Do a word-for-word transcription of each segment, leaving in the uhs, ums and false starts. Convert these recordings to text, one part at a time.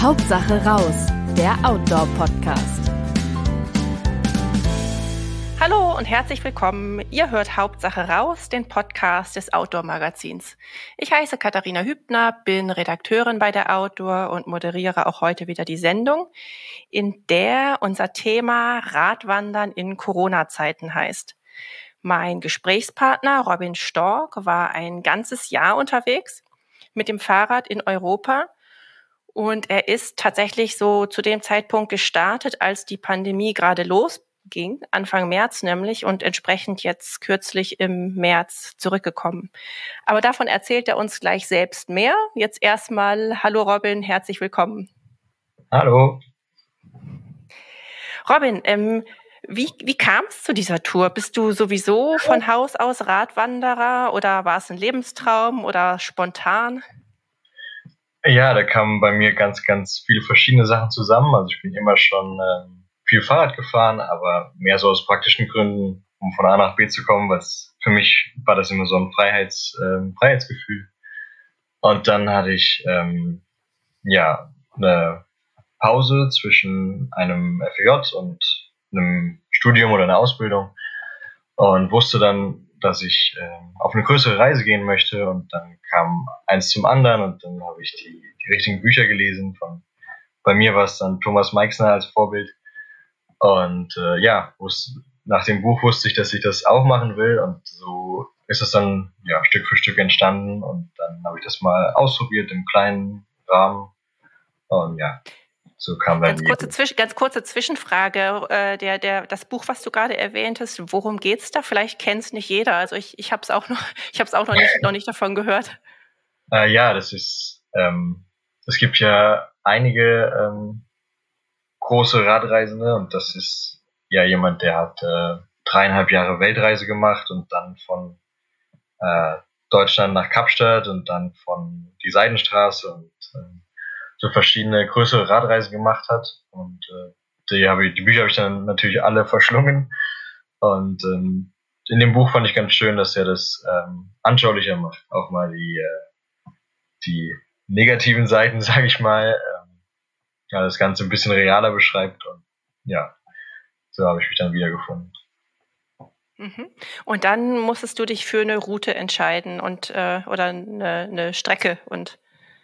Hauptsache raus, der Outdoor-Podcast. Hallo und herzlich willkommen. Ihr hört Hauptsache raus, den Podcast des Outdoor-Magazins. Ich heiße Katharina Hübner, bin Redakteurin bei der Outdoor und moderiere auch heute wieder die Sendung, in der unser Thema Radwandern in Corona-Zeiten heißt. Mein Gesprächspartner Robin Stork war ein ganzes Jahr unterwegs mit dem Fahrrad in Europa und er ist tatsächlich so zu dem Zeitpunkt gestartet, als die Pandemie gerade losging, Anfang März nämlich, und entsprechend jetzt kürzlich im März zurückgekommen. Aber davon erzählt er uns gleich selbst mehr. Jetzt erstmal, hallo Robin, herzlich willkommen. Hallo. Robin, ähm, Wie, wie kam es zu dieser Tour? Bist du sowieso von Haus aus Radwanderer oder war es ein Lebenstraum oder spontan? Ja, da kamen bei mir ganz, ganz viele verschiedene Sachen zusammen. Also ich bin immer schon ähm, viel Fahrrad gefahren, aber mehr so aus praktischen Gründen, um von A nach B zu kommen, weil für mich war das immer so ein Freiheits, ähm, Freiheitsgefühl. Und dann hatte ich ähm, ja eine Pause zwischen einem F J und einem Studium oder einer Ausbildung und wusste dann, dass ich äh, auf eine größere Reise gehen möchte, und dann kam eins zum anderen und dann habe ich die, die richtigen Bücher gelesen. Von, bei mir war es dann Thomas Meixner als Vorbild, und äh, ja, wusste, nach dem Buch wusste ich, dass ich das auch machen will, und so ist es dann ja Stück für Stück entstanden, und dann habe ich das mal ausprobiert im kleinen Rahmen, und ja, so kam dann ganz kurze, Zwisch- ganz kurze Zwischenfrage. Äh, der, der, das Buch, was du gerade erwähntest, worum geht's da? Vielleicht kennt es nicht jeder. Also ich, ich habe es auch noch, ich habe es auch noch nicht, noch nicht davon gehört. Äh, ja, das ist, ähm, es gibt ja einige ähm, große Radreisende, und das ist ja jemand, der hat äh, dreieinhalb Jahre Weltreise gemacht und dann von äh, Deutschland nach Kapstadt und dann von die Seidenstraße und äh, so verschiedene größere Radreisen gemacht hat, und äh, die, habe ich, die Bücher habe ich dann natürlich alle verschlungen, und ähm, in dem Buch fand ich ganz schön, dass er das ähm, anschaulicher macht, auch mal die, äh, die negativen Seiten, sage ich mal, ähm, ja, das Ganze ein bisschen realer beschreibt, und ja, so habe ich mich dann wiedergefunden. Mhm. Und dann musstest du dich für eine Route entscheiden und äh, oder eine, eine Strecke und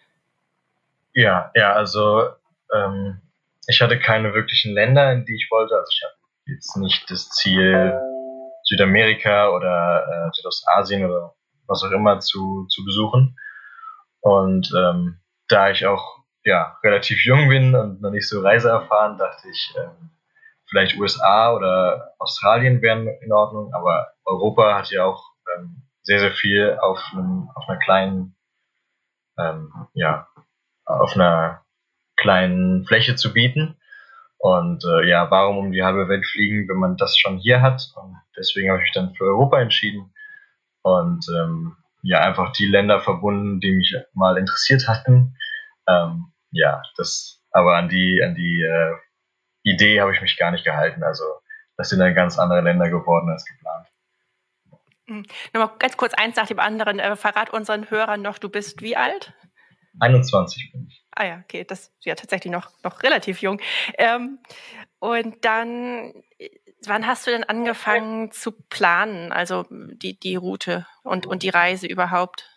Ja, ja, also ähm, ich hatte keine wirklichen Länder, in die ich wollte. Also ich habe jetzt nicht das Ziel, Südamerika oder äh, Südostasien oder was auch immer zu, zu besuchen. Und ähm, da ich auch ja relativ jung bin und noch nicht so reiseerfahren, dachte ich, ähm, vielleicht U S A oder Australien wären in Ordnung. Aber Europa hat ja auch ähm, sehr, sehr viel auf, einem, auf einer kleinen, ähm, ja, auf einer kleinen Fläche zu bieten. Und äh, ja, warum um die halbe Welt fliegen, wenn man das schon hier hat? Und deswegen habe ich mich dann für Europa entschieden und ähm, ja, einfach die Länder verbunden, die mich mal interessiert hatten. Ähm, ja, das, aber an die, an die äh, Idee habe ich mich gar nicht gehalten. Also das sind dann ganz andere Länder geworden als geplant. Mhm. Nochmal ganz kurz eins nach dem anderen. Äh, verrat unseren Hörern noch, du bist wie alt? einundzwanzig bin ich. Ah ja, okay, das ist ja tatsächlich noch, noch relativ jung. Ähm, und dann, wann hast du denn angefangen zu planen, also die, die Route und, und die Reise überhaupt?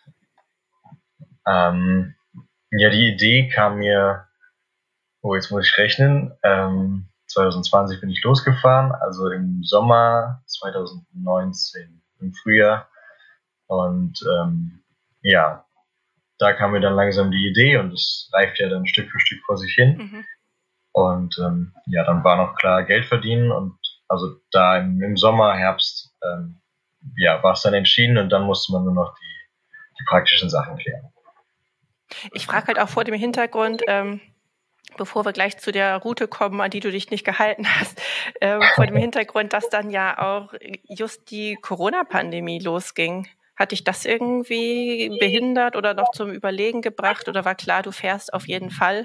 Ähm, ja, die Idee kam mir, oh, jetzt muss ich rechnen, ähm, zwanzig zwanzig bin ich losgefahren, also im Sommer zwanzig neunzehn, im Frühjahr. Und ähm, ja, da kam mir dann langsam die Idee, und es reift ja dann Stück für Stück vor sich hin. Mhm. Und ähm, ja, dann war noch klar Geld verdienen, und also da im, im Sommer, Herbst, ähm, ja, war es dann entschieden, und dann musste man nur noch die, die praktischen Sachen klären. Ich frage halt auch vor dem Hintergrund, ähm, bevor wir gleich zu der Route kommen, an die du dich nicht gehalten hast, äh, vor dem Hintergrund, dass dann ja auch just die Corona-Pandemie losging. Hat dich das irgendwie behindert oder noch zum Überlegen gebracht oder war klar, du fährst auf jeden Fall?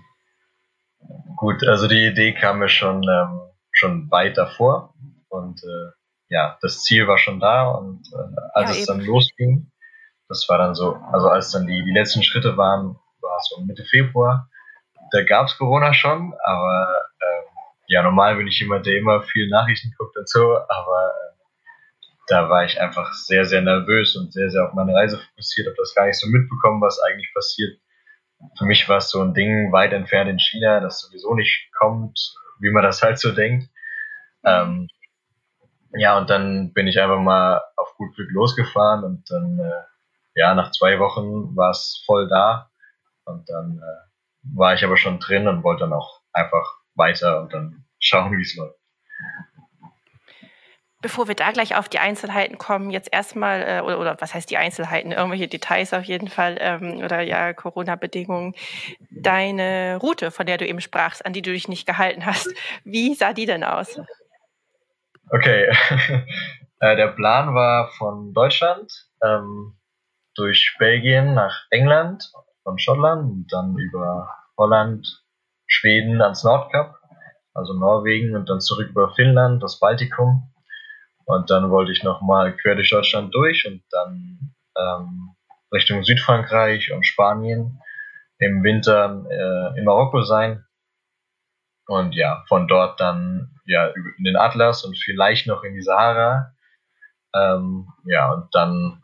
Gut, also die Idee kam mir schon, ähm, schon weit davor, und äh, ja, das Ziel war schon da, und äh, als Ja, es eben. dann losging, das war dann so, also als dann die, die letzten Schritte waren, war es so Mitte Februar, da gab es Corona schon, aber ähm, ja, normal bin ich jemand, der immer viel Nachrichten guckt und so, aber äh, da war ich einfach sehr, sehr nervös und sehr, sehr auf meine Reise fokussiert, habe das gar nicht so mitbekommen, was eigentlich passiert. Für mich war es so ein Ding weit entfernt in China, das sowieso nicht kommt, wie man das halt so denkt. Mhm. Ähm, ja, und dann bin ich einfach mal auf gut Glück losgefahren und dann, äh, ja, nach zwei Wochen war es voll da und dann äh, war ich aber schon drin und wollte dann auch einfach weiter und dann schauen, wie es läuft. Bevor wir da gleich auf die Einzelheiten kommen, jetzt erstmal, äh, oder, oder was heißt die Einzelheiten, irgendwelche Details auf jeden Fall, ähm, oder ja, Corona-Bedingungen. Deine Route, von der du eben sprachst, an die du dich nicht gehalten hast, wie sah die denn aus? Okay, äh, der Plan war von Deutschland ähm, durch Belgien nach England, von Schottland und dann über Holland, Schweden ans Nordkap, also Norwegen und dann zurück über Finnland, das Baltikum. Und dann wollte ich nochmal quer durch Deutschland durch und dann ähm, Richtung Südfrankreich und Spanien im Winter äh, in Marokko sein. Und ja, von dort dann ja in den Atlas und vielleicht noch in die Sahara. Ähm, ja, und dann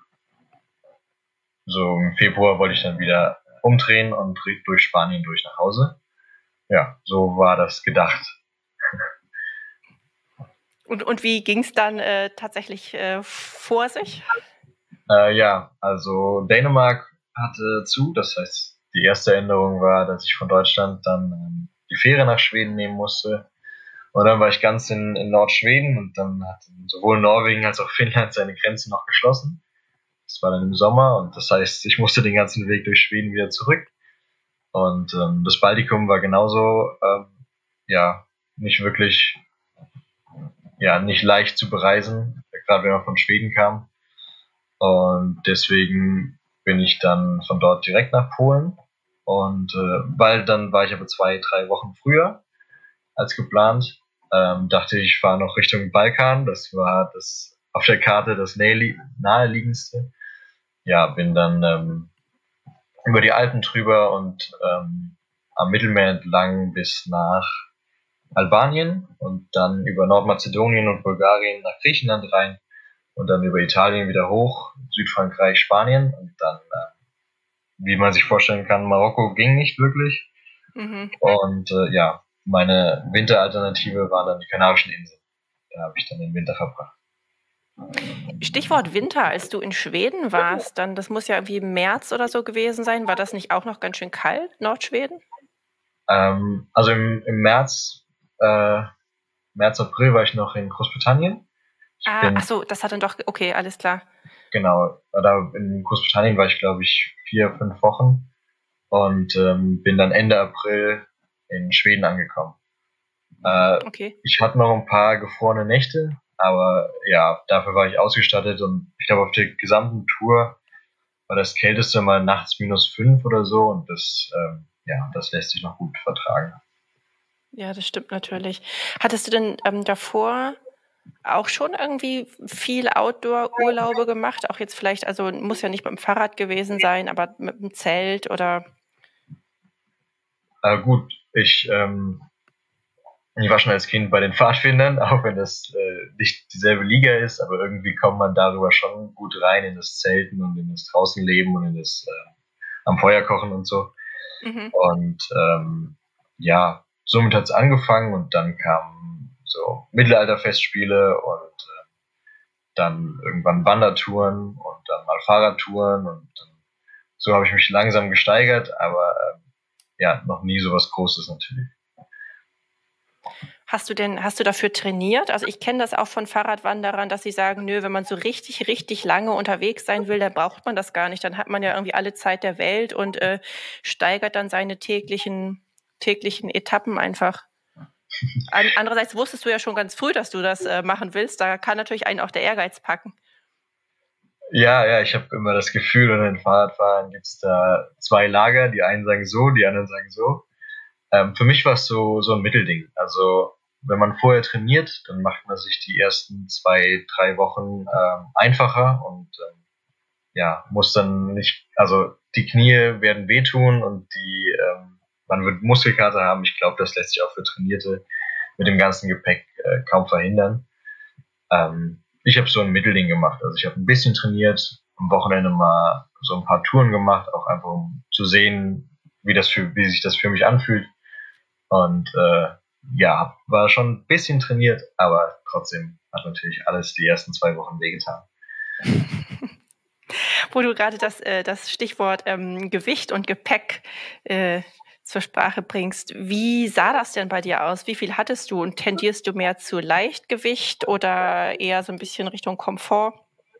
so im Februar wollte ich dann wieder umdrehen und durch Spanien durch nach Hause. Ja, so war das gedacht. Und, und wie ging es dann äh, tatsächlich äh, vor sich? Äh, ja, also Dänemark hatte zu, das heißt, die erste Änderung war, dass ich von Deutschland dann ähm, die Fähre nach Schweden nehmen musste. Und dann war ich ganz in, in Nordschweden und dann hat sowohl Norwegen als auch Finnland seine Grenzen noch geschlossen. Das war dann im Sommer und das heißt, ich musste den ganzen Weg durch Schweden wieder zurück. Und ähm, das Baltikum war genauso, ähm, ja, nicht wirklich, ja, nicht leicht zu bereisen, gerade wenn man von Schweden kam. Und deswegen bin ich dann von dort direkt nach Polen. Und äh, weil dann war ich aber zwei, drei Wochen früher als geplant. Ähm, dachte ich, ich fahre noch Richtung Balkan. Das war das auf der Karte das naheliegendste. Ja, bin dann ähm, über die Alpen drüber und ähm, am Mittelmeer entlang bis nach Albanien und dann über Nordmazedonien und Bulgarien nach Griechenland rein und dann über Italien wieder hoch, Südfrankreich, Spanien und dann, äh, wie man sich vorstellen kann, Marokko ging nicht wirklich. Mhm. Und äh, ja, meine Winteralternative waren dann die Kanarischen Inseln. Da habe ich dann den Winter verbracht. Stichwort Winter, als du in Schweden warst, dann, das muss ja irgendwie im März oder so gewesen sein. War das nicht auch noch ganz schön kalt, Nordschweden? Ähm, also im, im März, äh, März, April war ich noch in Großbritannien. Ich Ah, bin, ach so, das hat dann doch, okay, alles klar. genau, da in Großbritannien war ich, glaube ich, vier, fünf Wochen und ähm, bin dann Ende April in Schweden angekommen. Äh, Okay. ich hatte noch ein paar gefrorene Nächte, aber ja, dafür war ich ausgestattet und ich glaube, auf der gesamten Tour war das Kälteste mal nachts minus fünf oder so und das, ähm, ja, das lässt sich noch gut vertragen. Ja, das stimmt natürlich. Hattest du denn ähm, davor auch schon irgendwie viel Outdoor-Urlaube gemacht? Auch jetzt vielleicht, also muss ja nicht mit dem Fahrrad gewesen sein, aber mit dem Zelt oder. Äh, gut, ich, ähm, ich war schon als Kind bei den Pfadfindern, auch wenn das äh, nicht dieselbe Liga ist, aber irgendwie kommt man darüber schon gut rein in das Zelten und in das Draußenleben und in das äh, am Feuer kochen und so. Mhm. Und ähm, ja, somit hat es angefangen und dann kamen so Mittelalterfestspiele und äh, dann irgendwann Wandertouren und dann mal Fahrradtouren und dann, so habe ich mich langsam gesteigert, aber äh, ja, noch nie so was Großes natürlich. Hast du denn, hast du dafür trainiert? Also ich kenne das auch von Fahrradwanderern, dass sie sagen, nö, wenn man so richtig, richtig lange unterwegs sein will, dann braucht man das gar nicht. Dann hat man ja irgendwie alle Zeit der Welt und äh, steigert dann seine täglichen, täglichen Etappen einfach. An, andererseits wusstest du ja schon ganz früh, dass du das äh, machen willst. Da kann natürlich einen auch der Ehrgeiz packen. Ja, ja, ich habe immer das Gefühl, unter den Fahrradfahrern gibt es da zwei Lager. Die einen sagen so, die anderen sagen so. Ähm, für mich war es so, so ein Mittelding. Also wenn man vorher trainiert, dann macht man sich die ersten zwei, drei Wochen ähm, einfacher und ähm, ja, muss dann nicht, also die Knie werden wehtun und die, ähm, man wird Muskelkater haben. Ich glaube, das lässt sich auch für Trainierte mit dem ganzen Gepäck äh, kaum verhindern. Ähm, ich habe so ein Mittelding gemacht. Also ich habe ein bisschen trainiert, am Wochenende mal so ein paar Touren gemacht, auch einfach um zu sehen, wie das für, wie sich das für mich anfühlt. Und äh, ja, war schon ein bisschen trainiert, aber trotzdem hat natürlich alles die ersten zwei Wochen wehgetan. Wo du gerade das, äh, das Stichwort ähm, Gewicht und Gepäck äh, zur Sprache bringst. Wie sah das denn bei dir aus? Wie viel hattest du und tendierst du mehr zu Leichtgewicht oder eher so ein bisschen Richtung Komfort?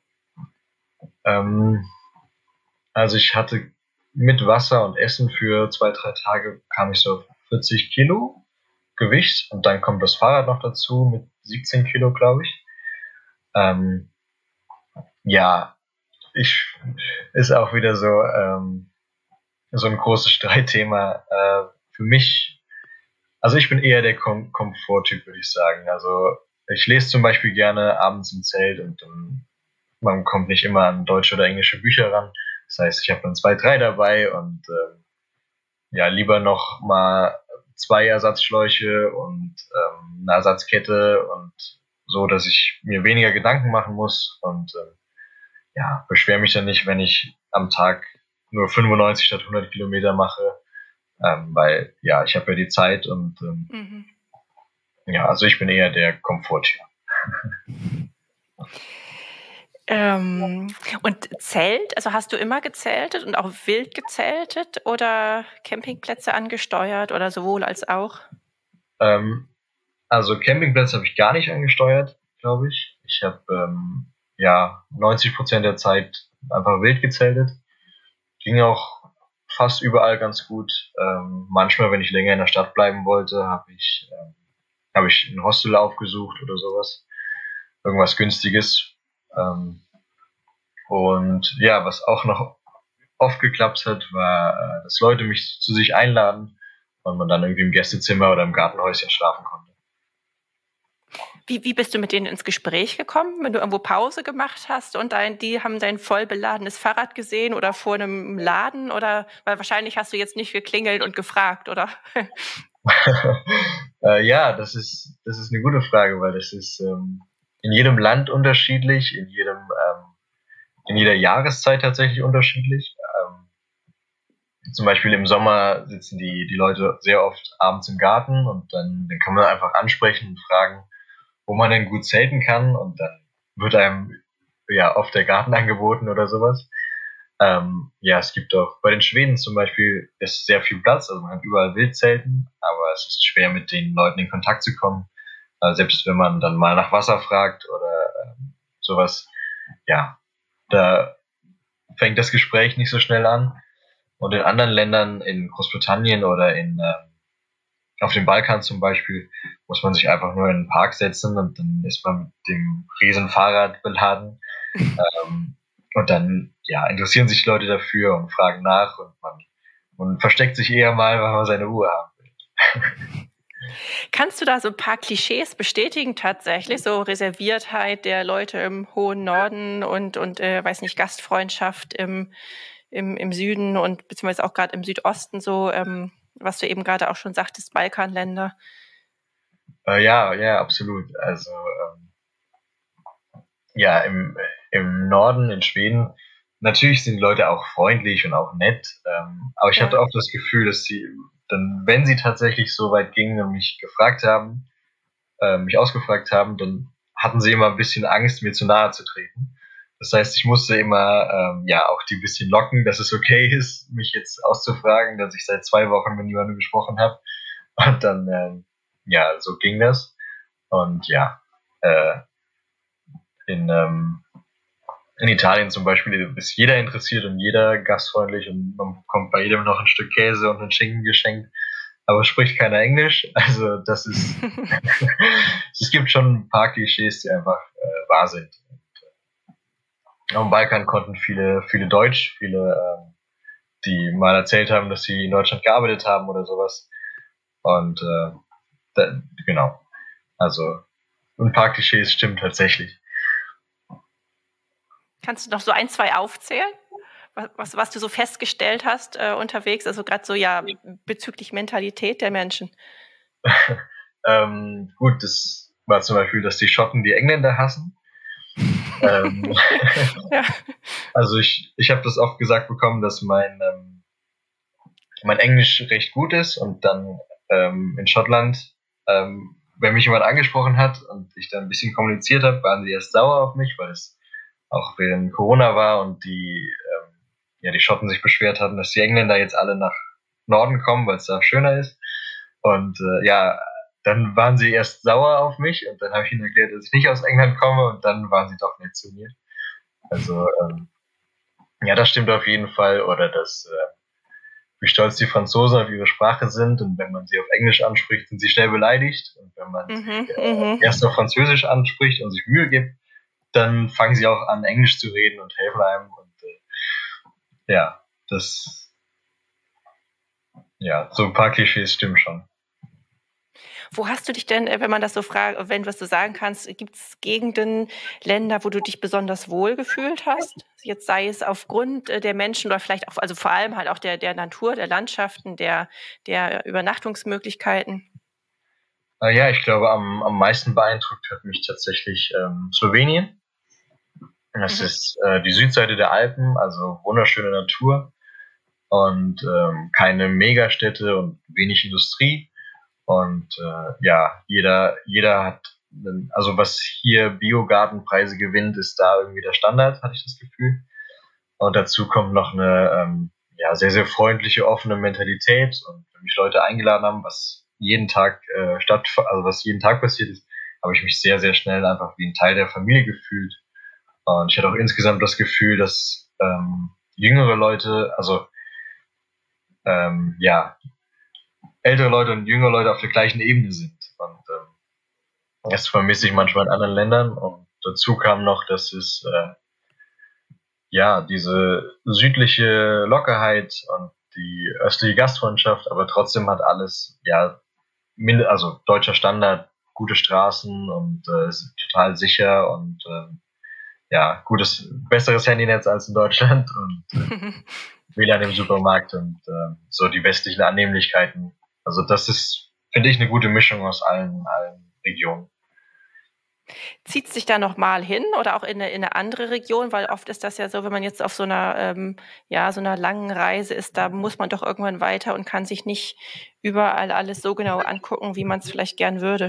Ähm, also ich hatte mit Wasser und Essen für zwei, drei Tage kam ich so auf vierzig Kilo Gewicht und dann kommt das Fahrrad noch dazu mit siebzehn Kilo, glaube ich. Ähm, ja, ich ist auch wieder so ähm, so ein großes Streitthema. Äh, für mich, also ich bin eher der Kom Komforttyp, würde ich sagen. Also ich lese zum Beispiel gerne abends im Zelt und ähm, man kommt nicht immer an deutsche oder englische Bücher ran. Das heißt, ich habe dann zwei, drei dabei und äh, ja, lieber noch mal zwei Ersatzschläuche und ähm, eine Ersatzkette und so, dass ich mir weniger Gedanken machen muss und äh, ja, beschwere mich dann nicht, wenn ich am Tag nur fünfundneunzig statt hundert Kilometer mache, ähm, weil ja, ich habe ja die Zeit und ähm, Mhm. ja, also ich bin eher der Komforttyp. Ähm, und Zelt, also hast du immer gezeltet und auch wild gezeltet oder Campingplätze angesteuert oder sowohl als auch? Ähm, also Campingplätze habe ich gar nicht angesteuert, glaube ich. Ich habe ähm, ja neunzig Prozent der Zeit einfach wild gezeltet. Ging auch fast überall ganz gut. Ähm, manchmal, wenn ich länger in der Stadt bleiben wollte, habe ich, ähm, hab ich ein Hostel aufgesucht oder sowas. Irgendwas Günstiges. Ähm, und ja, was auch noch oft geklappt hat, war, äh, dass Leute mich zu sich einladen und man dann irgendwie im Gästezimmer oder im Gartenhäuschen schlafen konnte. Wie, wie bist du mit denen ins Gespräch gekommen, wenn du irgendwo Pause gemacht hast und dein, die haben dein voll beladenes Fahrrad gesehen oder vor einem Laden oder, weil wahrscheinlich hast du jetzt nicht geklingelt und gefragt, oder? äh, ja, das ist, das ist eine gute Frage, weil das ist ähm, in jedem Land unterschiedlich, in jedem, ähm, in jeder Jahreszeit tatsächlich unterschiedlich. Ähm, zum Beispiel im Sommer sitzen die, die Leute sehr oft abends im Garten und dann, dann kann man einfach ansprechen und fragen, wo man denn gut zelten kann und dann wird einem ja oft der Garten angeboten oder sowas. Ähm, ja, es gibt auch bei den Schweden zum Beispiel ist sehr viel Platz, also man kann überall wild zelten, aber es ist schwer mit den Leuten in Kontakt zu kommen. Äh, selbst wenn man dann mal nach Wasser fragt oder ähm, sowas, ja, da fängt das Gespräch nicht so schnell an. Und in anderen Ländern, in Großbritannien oder in ähm, auf dem Balkan zum Beispiel, muss man sich einfach nur in einen Park setzen und dann ist man mit dem riesen Fahrrad beladen. Ähm, und dann ja, interessieren sich Leute dafür und fragen nach und man, man versteckt sich eher mal, weil man seine Ruhe haben will. Kannst du da so ein paar Klischees bestätigen tatsächlich, so Reserviertheit der Leute im hohen Norden und, und äh, weiß nicht, Gastfreundschaft im, im, im Süden und beziehungsweise auch gerade im Südosten so, ähm, was du eben gerade auch schon sagtest, Balkanländer? Äh, ja, ja, absolut. Also ähm, ja, im, im Norden, in Schweden, natürlich sind die Leute auch freundlich und auch nett, ähm, aber ich hatte Ja. auch das Gefühl, dass sie dann, wenn sie tatsächlich so weit gingen und mich gefragt haben, äh, mich ausgefragt haben, dann hatten sie immer ein bisschen Angst, mir zu nahe zu treten. Das heißt, ich musste immer ähm, ja auch die ein bisschen locken, dass es okay ist, mich jetzt auszufragen, dass ich seit zwei Wochen mit niemandem gesprochen habe. Und dann, ähm, ja, so ging das. Und ja, äh, in, ähm, in Italien zum Beispiel ist jeder interessiert und jeder gastfreundlich und man bekommt bei jedem noch ein Stück Käse und einen Schinken geschenkt, aber spricht keiner Englisch. Also das ist, es gibt schon ein paar Klischees, die einfach äh, wahr sind. Und, äh, am Balkan konnten viele, viele Deutsch, viele, äh, die mal erzählt haben, dass sie in Deutschland gearbeitet haben oder sowas. Und äh, da, genau, also ein paar Klischees stimmen tatsächlich. Kannst du noch so ein, zwei aufzählen, was, was du so festgestellt hast äh, unterwegs, also gerade so ja bezüglich Mentalität der Menschen? ähm, gut, das war zum Beispiel, dass die Schotten die Engländer hassen. ähm, ja. Also ich, ich habe das oft gesagt bekommen, dass mein, ähm, mein Englisch recht gut ist und dann ähm, in Schottland, ähm, wenn mich jemand angesprochen hat und ich dann ein bisschen kommuniziert habe, waren sie erst sauer auf mich, weil es auch während Corona war und die, ähm, ja, die Schotten sich beschwert hatten, dass die Engländer jetzt alle nach Norden kommen, weil es da schöner ist. Und äh, ja, dann waren sie erst sauer auf mich und dann habe ich ihnen erklärt, dass ich nicht aus England komme und dann waren sie doch nett zu mir. Also ähm, ja, das stimmt auf jeden Fall. Oder dass äh, wie stolz die Franzosen auf ihre Sprache sind und wenn man sie auf Englisch anspricht, sind sie schnell beleidigt und wenn man mhm, sie äh, erst auf Französisch anspricht und sich Mühe gibt, dann fangen sie auch an, Englisch zu reden und helfen einem und äh, ja, das ja, so ein paar Klischees stimmen schon. Wo hast du dich denn, wenn man das so fragt, wenn du was du sagen kannst, gibt es Gegenden, Länder, wo du dich besonders wohl gefühlt hast? Jetzt sei es aufgrund der Menschen oder vielleicht auch, also vor allem halt auch der, der Natur, der Landschaften, der, der Übernachtungsmöglichkeiten? Äh, ja, ich glaube, am, am meisten beeindruckt hat mich tatsächlich ähm, Slowenien. Das mhm. ist äh, die Südseite der Alpen, also wunderschöne Natur und ähm, keine Megastädte und wenig Industrie. Und äh, ja, jeder, jeder hat, also was hier Biogartenpreise gewinnt, ist da irgendwie der Standard, hatte ich das Gefühl. Und dazu kommt noch eine ähm, ja, sehr, sehr freundliche, offene Mentalität. Und wenn mich Leute eingeladen haben, was jeden Tag äh, statt, also was jeden Tag passiert ist, habe ich mich sehr, sehr schnell einfach wie ein Teil der Familie gefühlt. Und ich hatte auch insgesamt das Gefühl, dass ähm, jüngere Leute, also ähm, ja, ältere Leute und jüngere Leute auf der gleichen Ebene sind. Und ähm, das vermisse ich manchmal in anderen Ländern. Und dazu kam noch, dass es äh, ja diese südliche Lockerheit und die östliche Gastfreundschaft, aber trotzdem hat alles ja mind- also deutscher Standard, gute Straßen und äh, ist total sicher und äh, ja gutes besseres Handynetz als in Deutschland und äh, W L A N im Supermarkt und äh, so die westlichen Annehmlichkeiten. Also das ist, finde ich, eine gute Mischung aus allen, allen Regionen. Zieht es sich da nochmal hin oder auch in eine, in eine andere Region? Weil oft ist das ja so, wenn man jetzt auf so einer, ähm, ja, so einer langen Reise ist, da muss man doch irgendwann weiter und kann sich nicht überall alles so genau angucken, wie man es vielleicht gern würde.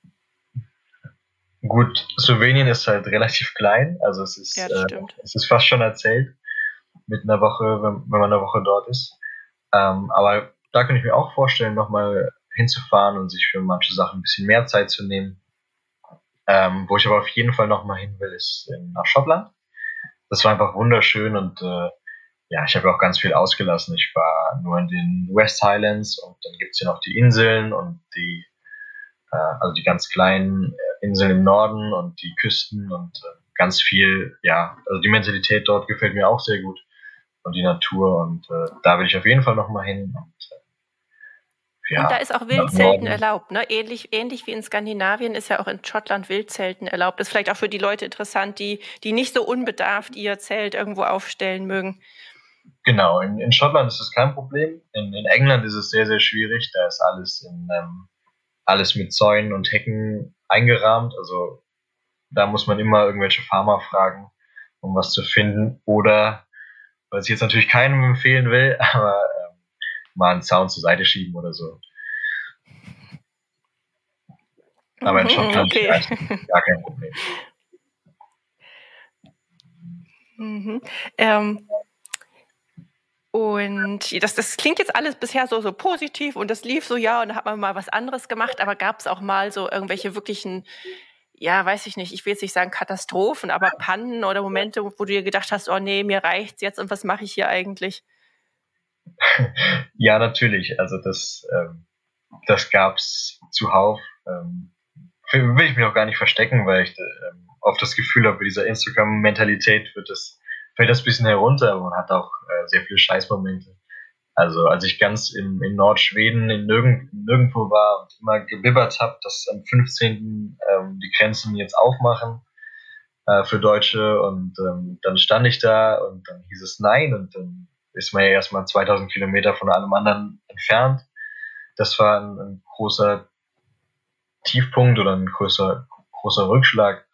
Gut, Slowenien ist halt relativ klein, also es ist, ja, das äh, stimmt. es ist fast schon erzählt mit einer Woche, wenn, wenn man eine Woche dort ist. Ähm, aber da könnte ich mir auch vorstellen, nochmal hinzufahren und sich für manche Sachen ein bisschen mehr Zeit zu nehmen. Ähm, wo ich aber auf jeden Fall nochmal hin will, ist in, nach Schottland. Das war einfach wunderschön und äh, ja, ich habe auch ganz viel ausgelassen. Ich war nur in den West Highlands und dann gibt's hier noch die Inseln und die, äh, also die ganz kleinen Inseln im Norden und die Küsten und äh, ganz viel, ja, also die Mentalität dort gefällt mir auch sehr gut und die Natur und äh, da will ich auf jeden Fall nochmal hin. Und, äh, ja, und da ist auch Wildzelten erlaubt, ne? Ähnlich, ähnlich wie in Skandinavien ist ja auch in Schottland Wildzelten erlaubt. Das ist vielleicht auch für die Leute interessant, die, die nicht so unbedarft ihr Zelt irgendwo aufstellen mögen. Genau, in, in Schottland ist das kein Problem. In, in England ist es sehr, sehr schwierig. Da ist alles in ähm, alles mit Zäunen und Hecken eingerahmt. Also da muss man immer irgendwelche Farmer fragen, um was zu finden. Oder, was ich jetzt natürlich keinem empfehlen will, aber ähm, mal einen Zaun zur Seite schieben oder so. Aber in Schottland okay. ist gar kein Problem. Mhm. Ähm, und das, das klingt jetzt alles bisher so, so positiv und das lief so, ja, und da hat man mal was anderes gemacht, aber gab es auch mal so irgendwelche wirklichen, ja, weiß ich nicht, ich will jetzt nicht sagen Katastrophen, aber Pannen oder Momente, wo du dir gedacht hast, oh nee, mir reicht's jetzt und was mache ich hier eigentlich? Ja, natürlich. Also das, ähm, das gab's zuhauf. Ähm, will ich mich auch gar nicht verstecken, weil ich ähm, oft das Gefühl habe, bei dieser Instagram-Mentalität wird das, fällt das ein bisschen herunter, aber man hat auch äh, sehr viele Scheißmomente. Also als ich ganz im, in Nordschweden in nirgend, nirgendwo war und immer gebibbert habe, dass am fünfzehnten Ähm, die Grenzen jetzt aufmachen äh, für Deutsche und ähm, dann stand ich da und dann hieß es nein und dann ist man ja erstmal zweitausend Kilometer von allem anderen entfernt. Das war ein, ein großer Tiefpunkt oder ein größer, großer Rückschlag.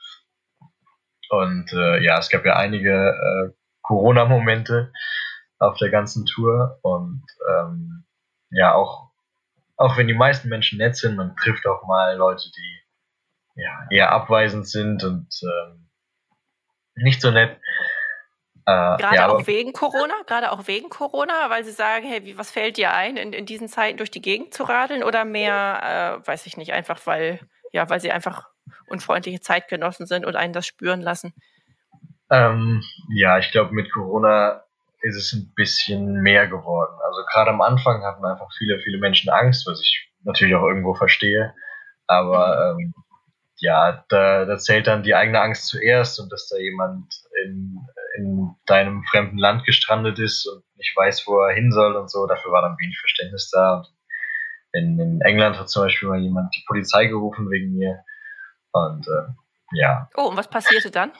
Und äh, ja, es gab ja einige äh, Corona-Momente auf der ganzen Tour und ähm, ja, auch, auch wenn die meisten Menschen nett sind, man trifft auch mal Leute, die ja, eher abweisend sind und ähm, nicht so nett. Äh, Gerade ja, auch aber wegen Corona, gerade auch wegen Corona, weil sie sagen, hey, wie, was fällt dir ein, in, in diesen Zeiten durch die Gegend zu radeln oder mehr, äh, weiß ich nicht, einfach weil, ja, weil sie einfach unfreundliche Zeitgenossen sind und einen das spüren lassen. ähm, ja, ich glaube, mit Corona ist es ein bisschen mehr geworden. Also gerade am Anfang hatten einfach viele, viele Menschen Angst, was ich natürlich auch irgendwo verstehe. Aber ähm, ja, da, da zählt dann die eigene Angst zuerst und dass da jemand in, in deinem fremden Land gestrandet ist und nicht weiß, wo er hin soll und so, dafür war dann wenig Verständnis da. Und in, in England hat zum Beispiel mal jemand die Polizei gerufen wegen mir. Und äh, ja. Oh, und was passierte dann?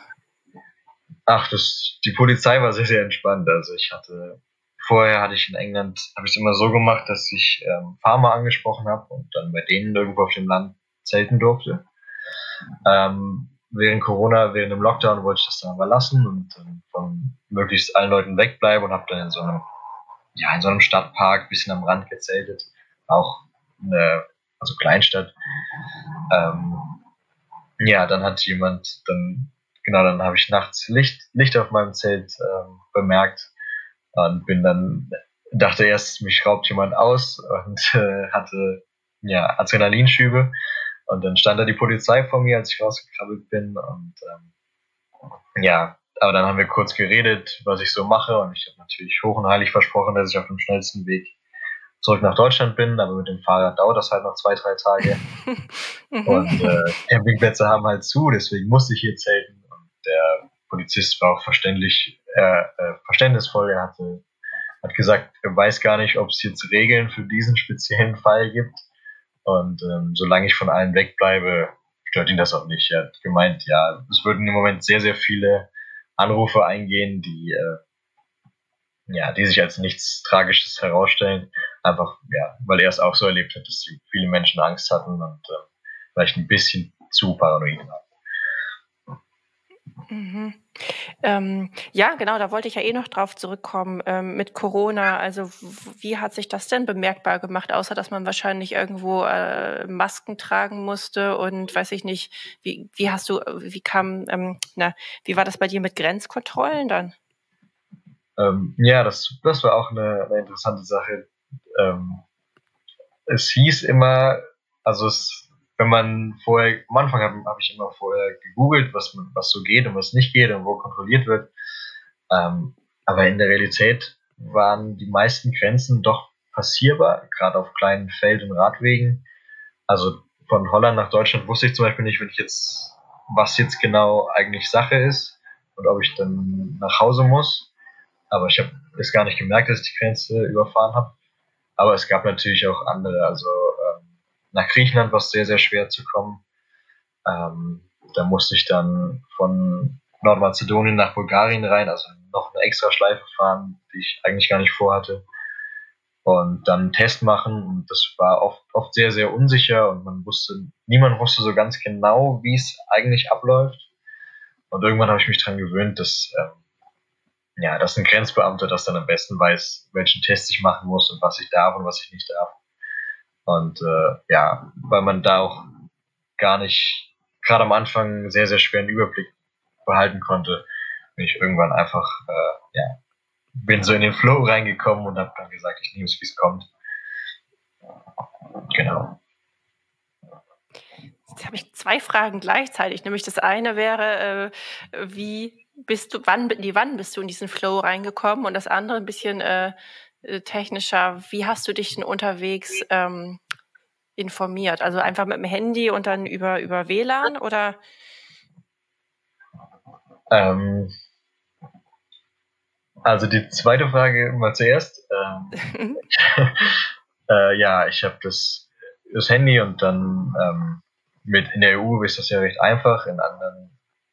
Ach, das, die Polizei war sehr, sehr entspannt. Also ich hatte, vorher hatte ich in England, habe ich es immer so gemacht, dass ich ähm, Farmer angesprochen habe und dann bei denen irgendwo auf dem Land zelten durfte. Ähm, während Corona, während dem Lockdown wollte ich das dann aber lassen und ähm, von möglichst allen Leuten wegbleiben und habe dann in so einem, ja, in so einem Stadtpark, bisschen am Rand gezeltet. Auch eine, also Kleinstadt. Ähm, ja, dann hat jemand, dann, genau, dann habe ich nachts Licht, Licht auf meinem Zelt ähm, bemerkt und bin dann, dachte erst, mich raubt jemand aus und äh, hatte, ja, Adrenalinschübe. Und dann stand da die Polizei vor mir, als ich rausgekrabbelt bin. Und ähm, ja, aber dann haben wir kurz geredet, was ich so mache. Und ich habe natürlich hoch und heilig versprochen, dass ich auf dem schnellsten Weg zurück nach Deutschland bin. Aber mit dem Fahrrad dauert das halt noch zwei, drei Tage. Und äh, Campingplätze haben halt zu, deswegen musste ich hier zelten. Und der Polizist war auch verständlich, äh, äh, verständnisvoll. Er hatte, hat gesagt, er weiß gar nicht, ob es jetzt Regeln für diesen speziellen Fall gibt. Und ähm, solange ich von allen wegbleibe, stört ihn das auch nicht. Er hat gemeint, ja, es würden im Moment sehr, sehr viele Anrufe eingehen, die, äh, ja, die sich als nichts Tragisches herausstellen. Einfach, ja, weil er es auch so erlebt hat, dass viele Menschen Angst hatten und äh, vielleicht ein bisschen zu paranoid waren. Mhm. Ähm, ja, genau, da wollte ich ja eh noch drauf zurückkommen ähm, mit Corona. Also w- wie hat sich das denn bemerkbar gemacht, außer dass man wahrscheinlich irgendwo äh, Masken tragen musste und weiß ich nicht, wie, wie hast du, wie kam, ähm, na, wie war das bei dir mit Grenzkontrollen dann? Ähm, ja, das, das war auch eine, eine interessante Sache. Ähm, es hieß immer, also es, wenn man vorher, am Anfang habe hab ich immer vorher gegoogelt, was, was so geht und was nicht geht und wo kontrolliert wird. Ähm, aber in der Realität waren die meisten Grenzen doch passierbar, gerade auf kleinen Feld- und Radwegen. Also von Holland nach Deutschland wusste ich zum Beispiel nicht, wenn ich jetzt, was jetzt genau eigentlich Sache ist und ob ich dann nach Hause muss. Aber ich habe es gar nicht gemerkt, dass ich die Grenze überfahren habe. Aber es gab natürlich auch andere. Also ähm, nach Griechenland war es sehr, sehr schwer zu kommen. Ähm, da musste ich dann von Nordmazedonien nach Bulgarien rein, also noch eine extra Schleife fahren, die ich eigentlich gar nicht vorhatte. Und dann einen Test machen. Und das war oft, oft sehr, sehr unsicher und man wusste, niemand wusste so ganz genau, wie es eigentlich abläuft. Und irgendwann habe ich mich daran gewöhnt, dass, ähm, ja, dass ein Grenzbeamter das dann am besten weiß, welchen Test ich machen muss und was ich darf und was ich nicht darf. Und äh, ja, weil man da auch gar nicht, gerade am Anfang, sehr, sehr schweren Überblick behalten konnte, bin ich irgendwann einfach, äh, ja, bin so in den Flow reingekommen und habe dann gesagt, ich nehme es, wie es kommt. Genau. Jetzt habe ich zwei Fragen gleichzeitig. Nämlich das eine wäre, äh, wie bist du, wann, nee, wann bist du in diesen Flow reingekommen? Und das andere ein bisschen äh, äh, technischer, wie hast du dich denn unterwegs ähm, informiert? Also einfach mit dem Handy und dann über, über W L A N oder? Ähm, also die zweite Frage mal zuerst. Ähm, äh, ja, ich habe das, das Handy und dann ähm, mit in der E U ist das ja recht einfach. In anderen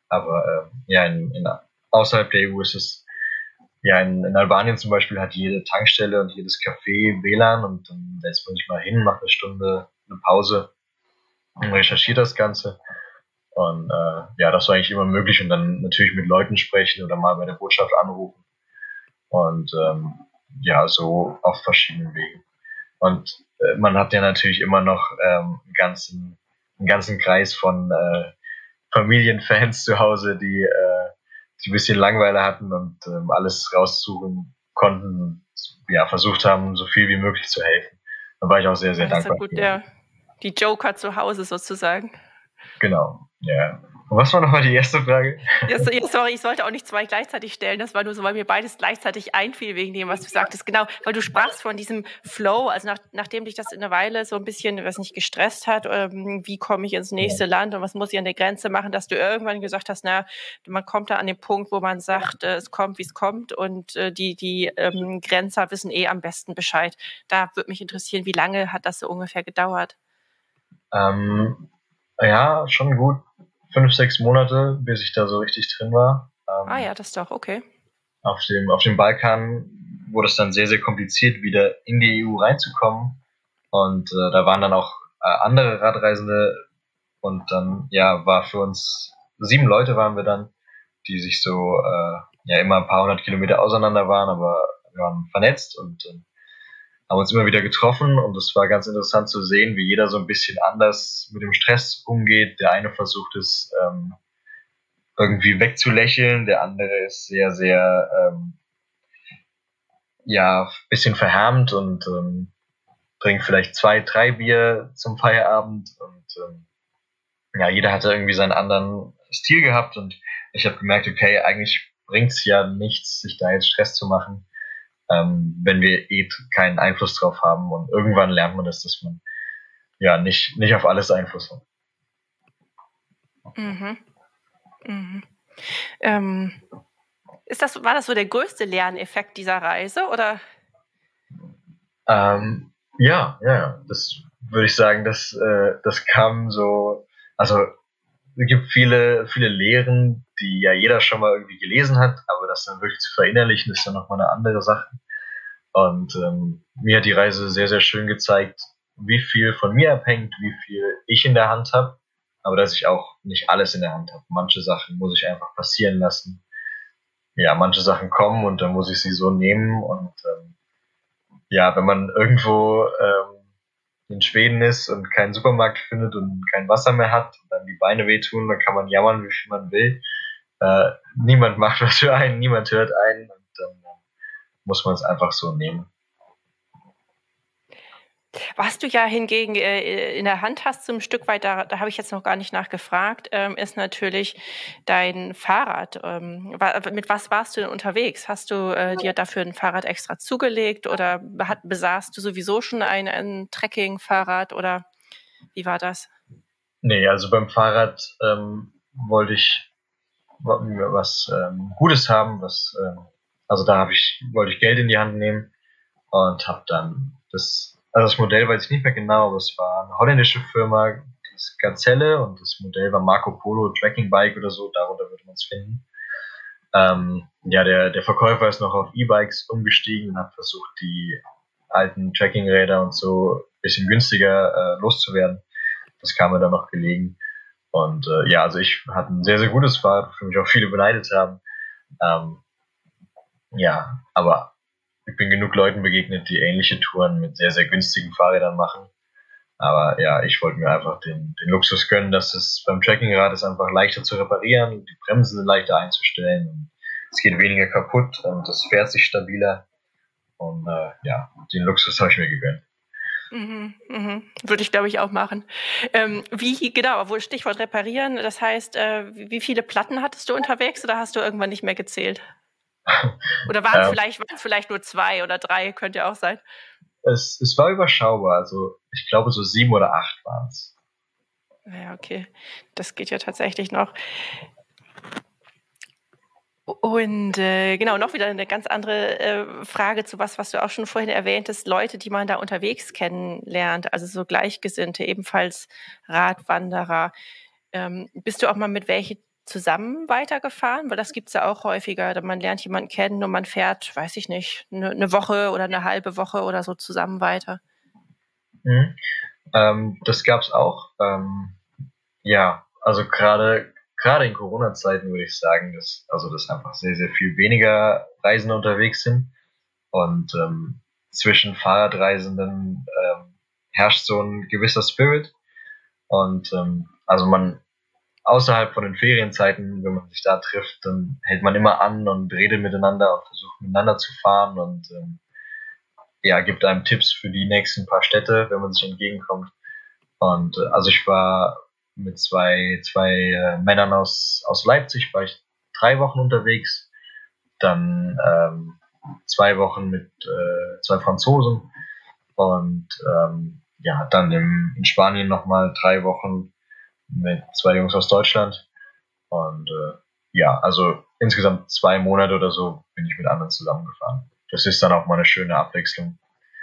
Aber äh, ja, in, in, außerhalb der E U ist es, ja, in, in Albanien zum Beispiel hat jede Tankstelle und jedes Café W L A N und dann setzt man sich mal hin, macht eine Stunde eine Pause und recherchiert das Ganze. Und äh, ja, das war eigentlich immer möglich und dann natürlich mit Leuten sprechen oder mal bei der Botschaft anrufen. Und ähm, ja, so auf verschiedenen Wegen. Und äh, man hat ja natürlich immer noch ähm, einen, ganzen, einen ganzen Kreis von äh, Familienfans zu Hause, die, äh, die ein bisschen Langeweile hatten und ähm, alles raussuchen konnten, ja, versucht haben, so viel wie möglich zu helfen. Da war ich auch sehr, sehr Ja, das ist ja dankbar. gut, der, die Joker zu Hause sozusagen. Genau, ja. Und was war nochmal die erste Frage? Ja, so, ja, sorry, ich sollte auch nicht zwei gleichzeitig stellen. Das war nur so, weil mir beides gleichzeitig einfiel wegen dem, was du sagtest. Genau, weil du sprachst von diesem Flow, also nach, nachdem dich das in einer Weile so ein bisschen, was nicht gestresst hat, ähm, wie komme ich ins nächste ja. Land und was muss ich an der Grenze machen, dass du irgendwann gesagt hast, na, man kommt da an den Punkt, wo man sagt, äh, es kommt, wie es kommt und äh, die, die ähm, Grenzer wissen eh am besten Bescheid. Da würde mich interessieren, wie lange hat das so ungefähr gedauert? Ähm, ja, schon gut. Fünf, sechs Monate, bis ich da so richtig drin war. Ähm, ah ja, das ist doch, okay. Auf dem, auf dem Balkan wurde es dann sehr, sehr kompliziert, wieder in die E U reinzukommen. Und äh, da waren dann auch äh, andere Radreisende. Und dann, ja, war für uns, sieben Leute waren wir dann, die sich so, äh, ja, immer ein paar hundert Kilometer auseinander waren, aber wir waren vernetzt und äh, haben uns immer wieder getroffen und es war ganz interessant zu sehen, wie jeder so ein bisschen anders mit dem Stress umgeht. Der eine versucht es ähm, irgendwie wegzulächeln, der andere ist sehr, sehr ähm, ja, bisschen verhärmt und ähm, trinkt vielleicht zwei, drei Bier zum Feierabend und ähm, ja, jeder hatte irgendwie seinen anderen Stil gehabt und ich habe gemerkt, okay, eigentlich bringt's ja nichts, sich da jetzt Stress zu machen. Ähm, wenn wir eh keinen Einfluss drauf haben und irgendwann lernt man das, dass man ja nicht, nicht auf alles Einfluss hat. Mhm. Mhm. Ähm, ist das, war das so der größte Lerneffekt dieser Reise oder? Ähm, ja, ja, das würde ich sagen, das, äh, das kam so, also es gibt viele, viele Lehren, die ja jeder schon mal irgendwie gelesen hat, aber das dann wirklich zu verinnerlichen, ist dann nochmal eine andere Sache. Und ähm, mir hat die Reise sehr, sehr schön gezeigt, wie viel von mir abhängt, wie viel ich in der Hand habe, aber dass ich auch nicht alles in der Hand habe. Manche Sachen muss ich einfach passieren lassen. Ja, manche Sachen kommen und dann muss ich sie so nehmen. Und ähm, ja, wenn man irgendwo ähm, in Schweden ist und keinen Supermarkt findet und kein Wasser mehr hat und dann die Beine wehtun, dann kann man jammern, wie viel man will. Äh, niemand macht was für einen, niemand hört einen und dann muss man es einfach so nehmen. Was du ja hingegen äh, in der Hand hast, so ein Stück weit, da, da habe ich jetzt noch gar nicht nachgefragt, ähm, ist natürlich dein Fahrrad. Ähm, wa- mit was warst du denn unterwegs? Hast du äh, dir dafür ein Fahrrad extra zugelegt oder hat, besaßt du sowieso schon ein, ein Trekking-Fahrrad oder wie war das? Nee, also beim Fahrrad ähm, wollte ich was ähm, Gutes haben, was ähm, also da habe ich wollte ich Geld in die Hand nehmen und habe dann das also das Modell weiß ich nicht mehr genau, aber es war eine holländische Firma, das Gazelle und das Modell war Marco Polo Trekking Bike oder so, darunter würde man es finden. Ähm, ja, der der Verkäufer ist noch auf E-Bikes umgestiegen und hat versucht, die alten Trekkingräder und so ein bisschen günstiger äh, loszuwerden. Das kam mir dann noch gelegen. Und äh, ja, also ich hatte ein sehr, sehr gutes Fahrrad, für mich auch viele beneidet haben. Ähm, ja, aber ich bin genug Leuten begegnet, die ähnliche Touren mit sehr, sehr günstigen Fahrrädern machen. Aber ja, ich wollte mir einfach den, den Luxus gönnen, dass es beim Trekkingrad ist einfach leichter zu reparieren, die Bremsen sind leichter einzustellen, und es geht weniger kaputt und es fährt sich stabiler. Und äh, ja, den Luxus habe ich mir gegönnt. Mhm, mhm. Würde ich, glaube ich, auch machen. Ähm, wie, genau, obwohl Stichwort reparieren, das heißt, äh, wie viele Platten hattest du unterwegs oder hast du irgendwann nicht mehr gezählt? Oder waren es ähm, vielleicht, waren's vielleicht nur zwei oder drei, könnte ja auch sein. es, es war überschaubar, also ich glaube so sieben oder acht waren es. Ja, okay. Das geht ja tatsächlich noch. Und äh, genau, noch wieder eine ganz andere äh, Frage zu was, was du auch schon vorhin erwähntest, Leute, die man da unterwegs kennenlernt, also so Gleichgesinnte, ebenfalls Radwanderer. Ähm, bist du auch mal mit welche zusammen weitergefahren? Weil das gibt's ja auch häufiger. Man lernt jemanden kennen und man fährt, weiß ich nicht, eine, eine Woche oder eine halbe Woche oder so zusammen weiter. Mhm. Ähm, das gab's auch. Ähm, ja, also gerade gerade in Corona-Zeiten würde ich sagen, dass also dass einfach sehr, sehr viel weniger Reisende unterwegs sind. Und ähm, zwischen Fahrradreisenden ähm, herrscht so ein gewisser Spirit. Und ähm, also man außerhalb von den Ferienzeiten, wenn man sich da trifft, dann hält man immer an und redet miteinander und versucht miteinander zu fahren und ähm, ja, gibt einem Tipps für die nächsten paar Städte, wenn man sich entgegenkommt. Und äh, also ich war mit zwei, zwei äh, Männern aus, aus Leipzig, war ich drei Wochen unterwegs, dann ähm, zwei Wochen mit äh, zwei Franzosen und ähm, ja, dann im, in Spanien nochmal drei Wochen mit zwei Jungs aus Deutschland. Und äh, ja, also insgesamt zwei Monate oder so bin ich mit anderen zusammengefahren. Das ist dann auch mal eine schöne Abwechslung.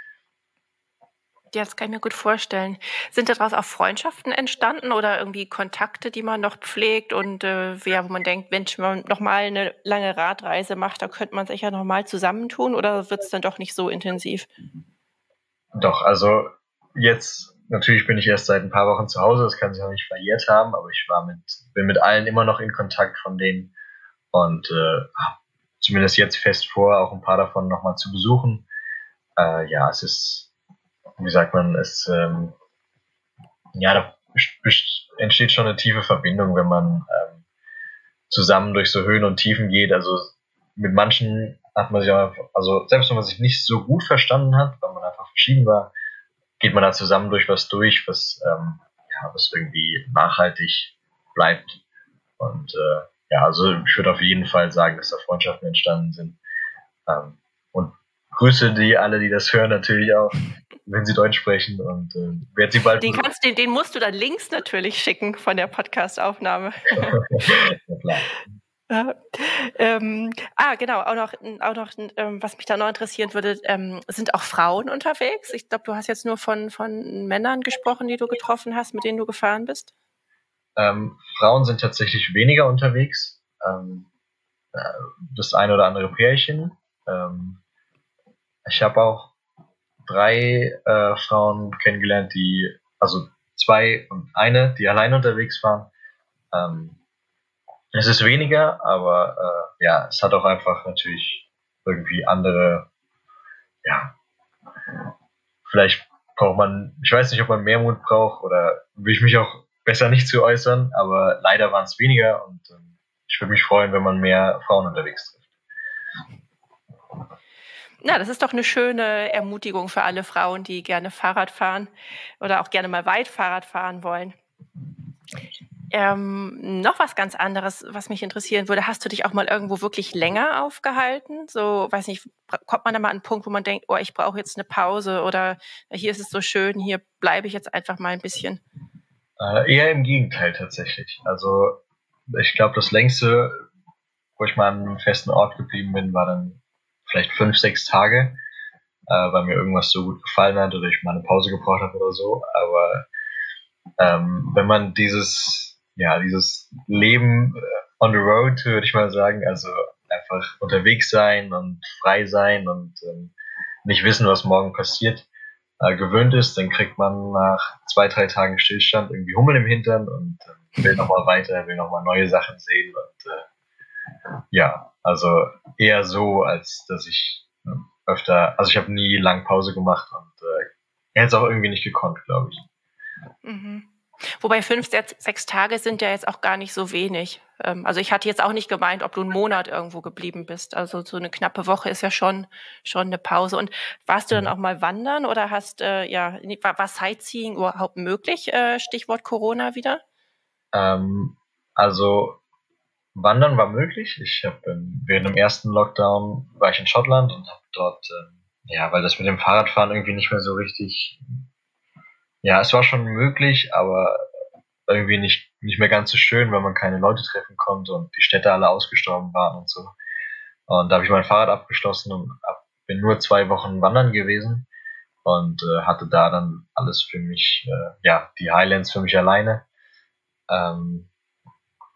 Ja, das kann ich mir gut vorstellen. Sind daraus auch Freundschaften entstanden oder irgendwie Kontakte, die man noch pflegt und äh, ja, wo man denkt, Mensch, wenn man nochmal eine lange Radreise macht, da könnte man sich ja nochmal zusammentun oder wird es dann doch nicht so intensiv? Doch, also jetzt, natürlich bin ich erst seit ein paar Wochen zu Hause, das kann sich noch nicht verjährt haben, aber ich war mit, bin mit allen immer noch in Kontakt von denen und äh, hab zumindest jetzt fest vor, auch ein paar davon nochmal zu besuchen. Äh, ja, es ist, wie sagt man, es, ähm, ja, da entsteht schon eine tiefe Verbindung, wenn man ähm, zusammen durch so Höhen und Tiefen geht. Also mit manchen hat man sich auch, also selbst wenn man sich nicht so gut verstanden hat, weil man einfach verschieden war, geht man da zusammen durch was durch, was, ähm, ja, was irgendwie nachhaltig bleibt. Und äh, ja, also ich würde auf jeden Fall sagen, dass da Freundschaften entstanden sind. Ähm, und grüße die alle, die das hören, natürlich auch, wenn sie Deutsch sprechen und äh, werde sie bald. Den kannst, den, den musst du dann Links natürlich schicken von der Podcast-Aufnahme. Ja, klar. Ja, ähm, ah, genau, auch noch, auch noch ähm, was mich da noch interessieren würde, ähm, sind auch Frauen unterwegs? Ich glaube, du hast jetzt nur von, von Männern gesprochen, die du getroffen hast, mit denen du gefahren bist. Ähm, Frauen sind tatsächlich weniger unterwegs. Ähm, äh, das eine oder andere Pärchen. Ähm, ich habe auch drei äh, Frauen kennengelernt, die, also zwei und eine, die alleine unterwegs waren. Ähm, es ist weniger, aber äh, ja, es hat auch einfach natürlich irgendwie andere, ja, vielleicht braucht man, ich weiß nicht, ob man mehr Mut braucht oder will ich mich auch besser nicht zu äußern, aber leider waren es weniger und ähm, ich würde mich freuen, wenn man mehr Frauen unterwegs trifft. Na, das ist doch eine schöne Ermutigung für alle Frauen, die gerne Fahrrad fahren oder auch gerne mal weit Fahrrad fahren wollen. Ähm, noch was ganz anderes, was mich interessieren würde. Hast du dich auch mal irgendwo wirklich länger aufgehalten? So, weiß nicht, kommt man da mal an einen Punkt, wo man denkt, oh, ich brauche jetzt eine Pause oder hier ist es so schön, hier bleibe ich jetzt einfach mal ein bisschen? Äh, eher im Gegenteil tatsächlich. Also ich glaube, das längste, wo ich mal an einem festen Ort geblieben bin, war dann vielleicht fünf, sechs Tage, äh, weil mir irgendwas so gut gefallen hat oder ich mal eine Pause gebraucht habe oder so. Aber ähm, wenn man dieses, ja, dieses Leben on the road, würde ich mal sagen, also einfach unterwegs sein und frei sein und ähm, nicht wissen, was morgen passiert, äh, gewöhnt ist, dann kriegt man nach zwei, drei Tagen Stillstand irgendwie Hummel im Hintern und äh, will nochmal weiter, will nochmal neue Sachen sehen und äh, ja, also eher so, als dass ich äh, öfter, also ich habe nie lang Pause gemacht und äh, hätte es auch irgendwie nicht gekonnt, glaube ich. Mhm. Wobei fünf, sechs Tage sind ja jetzt auch gar nicht so wenig. Ähm, also ich hatte jetzt auch nicht gemeint, ob du einen Monat irgendwo geblieben bist. Also so eine knappe Woche ist ja schon schon eine Pause. Und warst du dann auch mal wandern oder hast äh, ja war, war Sightseeing überhaupt möglich? Äh, Stichwort Corona wieder. Ähm, also Wandern war möglich. Ich habe ähm, während dem ersten Lockdown war ich in Schottland und habe dort, ähm, ja, weil das mit dem Fahrradfahren irgendwie nicht mehr so richtig, ja, es war schon möglich, aber irgendwie nicht nicht mehr ganz so schön, weil man keine Leute treffen konnte und die Städte alle ausgestorben waren und so. Und da habe ich mein Fahrrad abgeschlossen und hab, bin nur zwei Wochen wandern gewesen und äh, hatte da dann alles für mich, äh, ja, die Highlands für mich alleine. Ähm,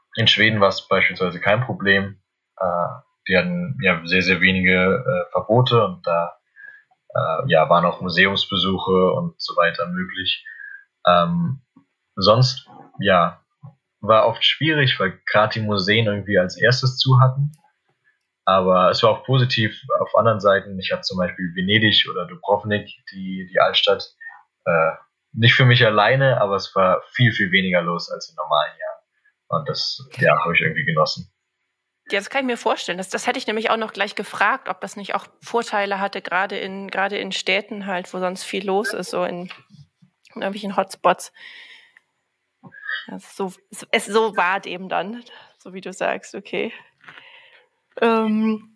In Schweden war es beispielsweise kein Problem. Äh, die hatten ja sehr, sehr wenige äh, Verbote und da äh, ja, waren auch Museumsbesuche und so weiter möglich. Ähm, sonst, ja, war oft schwierig, weil gerade die Museen irgendwie als erstes zu hatten. Aber es war auch positiv auf anderen Seiten. Ich habe zum Beispiel Venedig oder Dubrovnik, die, die Altstadt, äh, nicht für mich alleine, aber es war viel, viel weniger los als in normalen Jahren. Und das, ja, habe ich irgendwie genossen. Ja, das kann ich mir vorstellen. Das, das hätte ich nämlich auch noch gleich gefragt, ob das nicht auch Vorteile hatte, gerade in, gerade in Städten halt, wo sonst viel los ist, so in, in irgendwelchen Hotspots. Also so, es so war eben dann, so wie du sagst, okay. Ähm,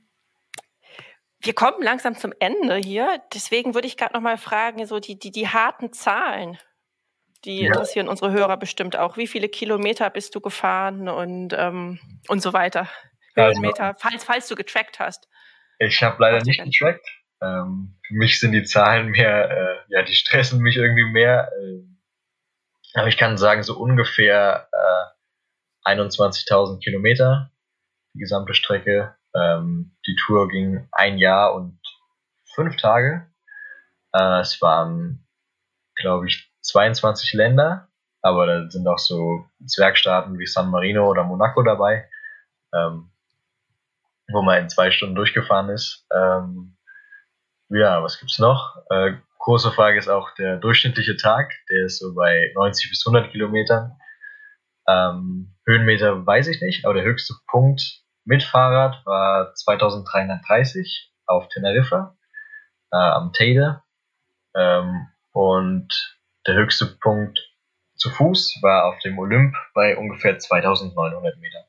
wir kommen langsam zum Ende hier, deswegen würde ich gerade noch mal fragen, so die, die, die harten Zahlen, die Ja. interessieren unsere Hörer bestimmt auch. Wie viele Kilometer bist du gefahren und, ähm, und so weiter? Höhenmeter, also, falls, falls du getrackt hast. Ich habe leider nicht getrackt. Ähm, für mich sind die Zahlen mehr, äh, ja, die stressen mich irgendwie mehr. Äh, aber ich kann sagen, so ungefähr äh, einundzwanzigtausend Kilometer, die gesamte Strecke. Ähm, die Tour ging ein Jahr und fünf Tage. Äh, es waren, glaube ich, zweiundzwanzig Länder, aber da sind auch so Zwergstaaten wie San Marino oder Monaco dabei, ähm, wo man in zwei Stunden durchgefahren ist. Ähm, ja, was gibt's noch? Äh, große Frage ist auch der durchschnittliche Tag, der ist so bei neunzig bis hundert Kilometern. Ähm, Höhenmeter weiß ich nicht, aber der höchste Punkt mit Fahrrad war zweitausenddreihundertdreißig auf Teneriffa, äh, am Teide. Ähm, und der höchste Punkt zu Fuß war auf dem Olymp bei ungefähr zweitausendneunhundert Metern.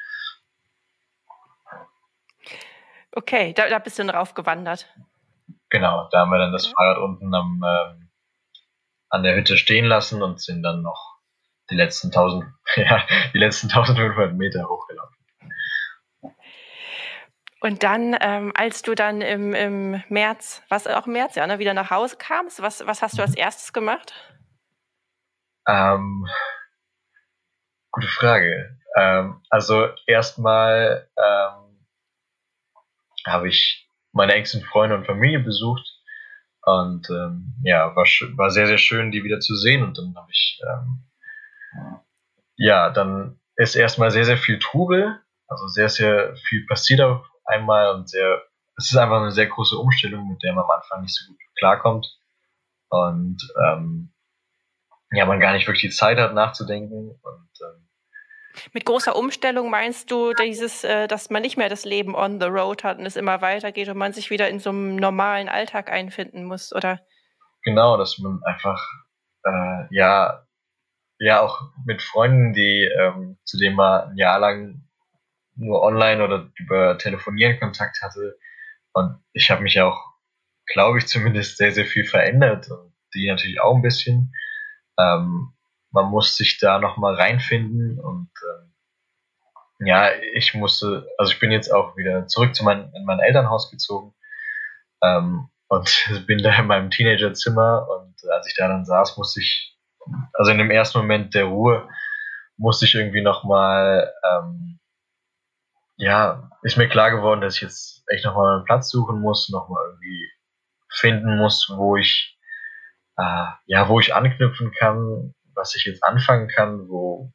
Okay, da, da bist du drauf gewandert. Genau, da haben wir dann das ja. Fahrrad unten am, ähm, an der Hütte stehen lassen und sind dann noch die letzten tausend, ja, die letzten eintausendfünfhundert Meter hochgelaufen. Und dann, ähm, als du dann im, im März, was auch im März, ja, ne, wieder nach Hause kamst, was, was hast du als erstes gemacht? Ähm, gute Frage. Ähm, also erstmal ähm, habe ich meine engsten Freunde und Familie besucht und ähm, ja, war, war sehr, sehr schön, die wieder zu sehen. Und dann habe ich, ähm, ja, dann ist erstmal sehr, sehr viel Trubel, also sehr, sehr viel passiert auf einmal und sehr, es ist einfach eine sehr große Umstellung, mit der man am Anfang nicht so gut klarkommt und ähm, ja, man gar nicht wirklich die Zeit hat nachzudenken und ähm, mit großer Umstellung meinst du dieses, äh, dass man nicht mehr das Leben on the road hat und es immer weitergeht und man sich wieder in so einem normalen Alltag einfinden muss, oder? Genau, dass man einfach, äh, ja, ja auch mit Freunden, die ähm, zu denen man ein Jahr lang nur online oder über Telefonieren Kontakt hatte. Und ich habe mich ja auch, glaube ich, zumindest sehr, sehr viel verändert und die natürlich auch ein bisschen. Ähm, man muss sich da nochmal reinfinden und ähm, ja, ich musste, also ich bin jetzt auch wieder zurück zu mein, in mein Elternhaus gezogen ähm, und bin da in meinem Teenagerzimmer und als ich da dann saß, musste ich, also in dem ersten Moment der Ruhe, musste ich irgendwie nochmal, ähm, ja, ist mir klar geworden, dass ich jetzt echt nochmal einen Platz suchen muss, nochmal irgendwie finden muss, wo ich, äh, ja, wo ich anknüpfen kann, was ich jetzt anfangen kann, wo,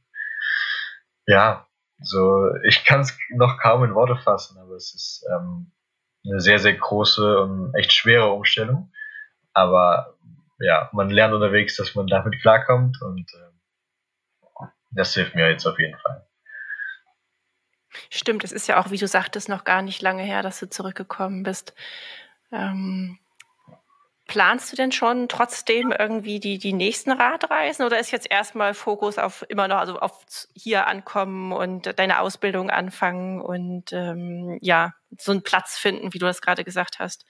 ja, so, ich kann es noch kaum in Worte fassen, aber es ist ähm, eine sehr, sehr große und echt schwere Umstellung. Aber ja, man lernt unterwegs, dass man damit klarkommt und äh, das hilft mir jetzt auf jeden Fall. Stimmt, es ist ja auch, wie du sagtest, noch gar nicht lange her, dass du zurückgekommen bist. Ähm, planst du denn schon trotzdem irgendwie die, die nächsten Radreisen oder ist jetzt erstmal Fokus auf immer noch, also auf hier ankommen und deine Ausbildung anfangen und ähm, ja, so einen Platz finden, wie du das gerade gesagt hast?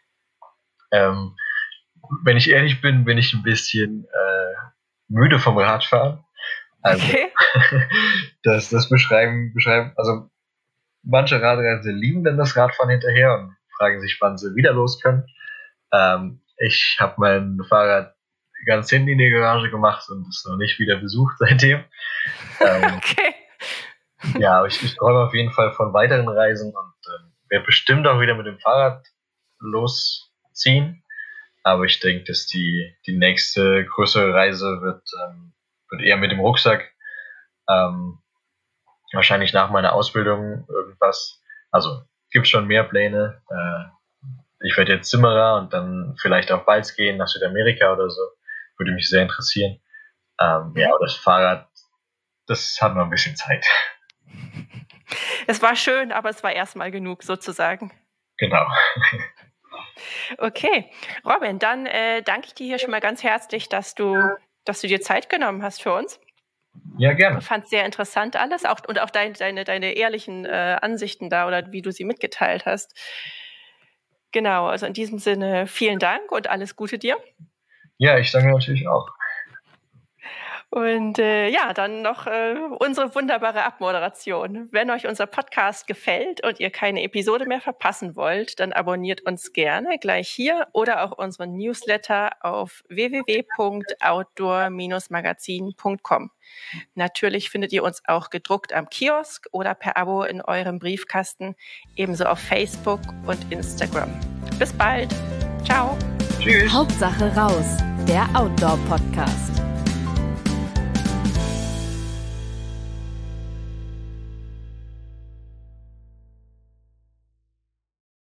Ähm, wenn ich ehrlich bin, bin ich ein bisschen äh, müde vom Radfahren. Also, okay. das, das beschreiben, beschreiben, also manche Radreisende lieben dann das Radfahren hinterher und fragen sich, wann sie wieder los können. Ähm, ich habe mein Fahrrad ganz hinten in die Garage gemacht und es noch nicht wieder besucht seitdem. Ähm, okay. Ja, aber ich, ich träume auf jeden Fall von weiteren Reisen und ähm, werde bestimmt auch wieder mit dem Fahrrad losziehen. Aber ich denke, dass die, die nächste größere Reise wird, ähm, wird eher mit dem Rucksack. Ähm, wahrscheinlich nach meiner Ausbildung irgendwas. Also gibt schon mehr Pläne. Äh, ich werde jetzt Zimmerer und dann vielleicht auf Balz gehen nach Südamerika oder so. Würde mich sehr interessieren. Ähm, mhm. Ja, aber das Fahrrad, das hat noch ein bisschen Zeit. Es war schön, aber es war erstmal genug sozusagen. Genau. Okay, Robin, dann äh, danke ich dir hier schon mal ganz herzlich, dass du, dass du dir Zeit genommen hast für uns. Ja, gerne. Ich fand es sehr interessant alles auch, und auch dein, deine, deine ehrlichen äh, Ansichten da oder wie du sie mitgeteilt hast. Genau, also in diesem Sinne vielen Dank und alles Gute dir. Ja, ich danke natürlich auch. Und äh, ja, dann noch äh, unsere wunderbare Abmoderation. Wenn euch unser Podcast gefällt und ihr keine Episode mehr verpassen wollt, dann abonniert uns gerne gleich hier oder auch unseren Newsletter auf w w w punkt outdoor Bindestrich magazin punkt com. Natürlich findet ihr uns auch gedruckt am Kiosk oder per Abo in eurem Briefkasten, ebenso auf Facebook und Instagram. Bis bald. Ciao. Tschüss. Hauptsache raus, der Outdoor-Podcast.